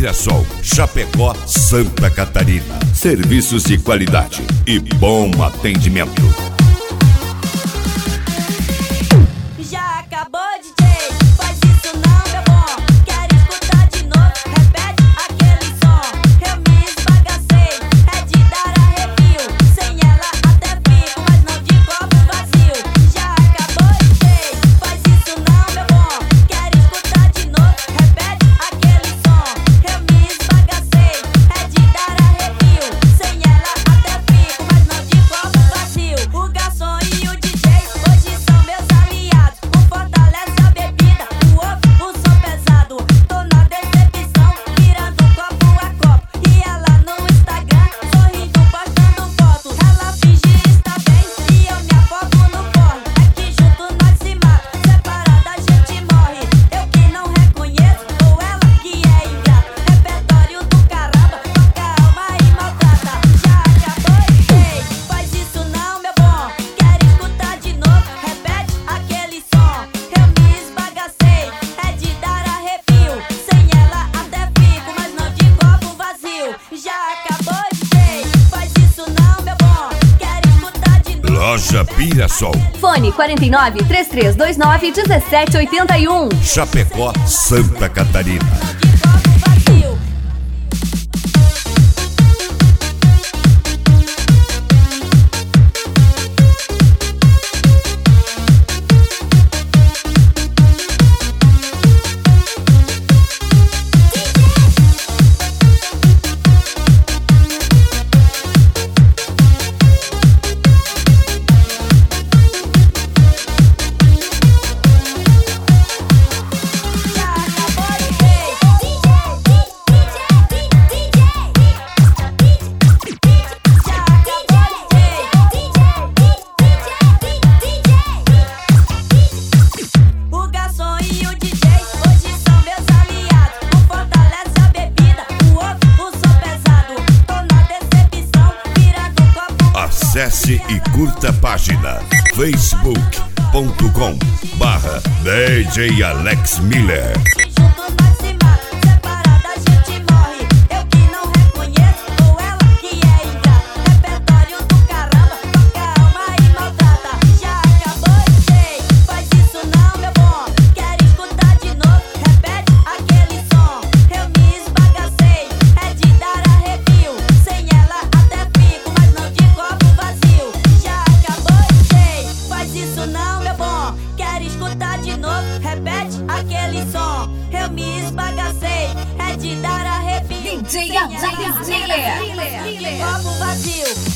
Mirassol, Chapecó, Santa Catarina. Serviços de qualidade e bom atendimento. Já acabou, DJ? Faz isso não, meu bom. Quero escutar de novo. Repete aquele som. Eu me esbagacei. É de dar arrepio. Sem ela até fico, mas não de copo vazio. Já acabou, DJ? Faz isso não, meu bom. Quero escutar de novo. Repete aquele som. Eu me esbagacei. É de dar arrepio. Sem ela até fico, mas não de copo vazio. O garçom e o DJ hoje são meus aliados. Fortalece a bebida, o ovo, o som pesado. Tô na decepção, virando copo a copo. E ela no Instagram, sorrindo, postando foto. Ela finge estar bem e eu me afogo no porre. É que junto nós se mata, separada a gente morre. Eu que não reconheço, ou ela que é ingrata. Repertório do caramba, toca a alma e maltrata. Já acabou, ei, faz isso não, meu bom. Quero escutar de novo, repete aquele som. Eu me esbagacei, é de dar arrepio. Sem ela até fico, mas não de copo vazio. Já acabou, DJ? Faz isso não, meu bom. Quero escutar de novo. Loja Mirassol, Fone 49 3329 1781. Chapecó, Santa Catarina. De copo vazio. Já acabou, DJ? O garçom e o DJ hoje são meus aliados. O fortalece a bebida, o ovo, o som pesado. Tô na decepção, virando copo. Acesse e curta a página facebook.com/DJ Alex Miller. Junto nós se mata, separada a gente morre. Eu que não reconheço, ou ela que é ingrata. Repertório do caramba, toca a alma e maltrata. Já acabou, DJ? Faz isso não, meu bom. Quero escutar de novo, repete aquele som. Eu me esbagacei, é de dar arrepio. Sem ela até fico, mas não de copo vazio. Já acabou, DJ? Faz isso não, meu bom. Quero escutar de novo, repete aquele som. Eu me esbagacei, é de dar arrepio. DJ Sem ela Alex até Miller. fico, mas não de copo vazio.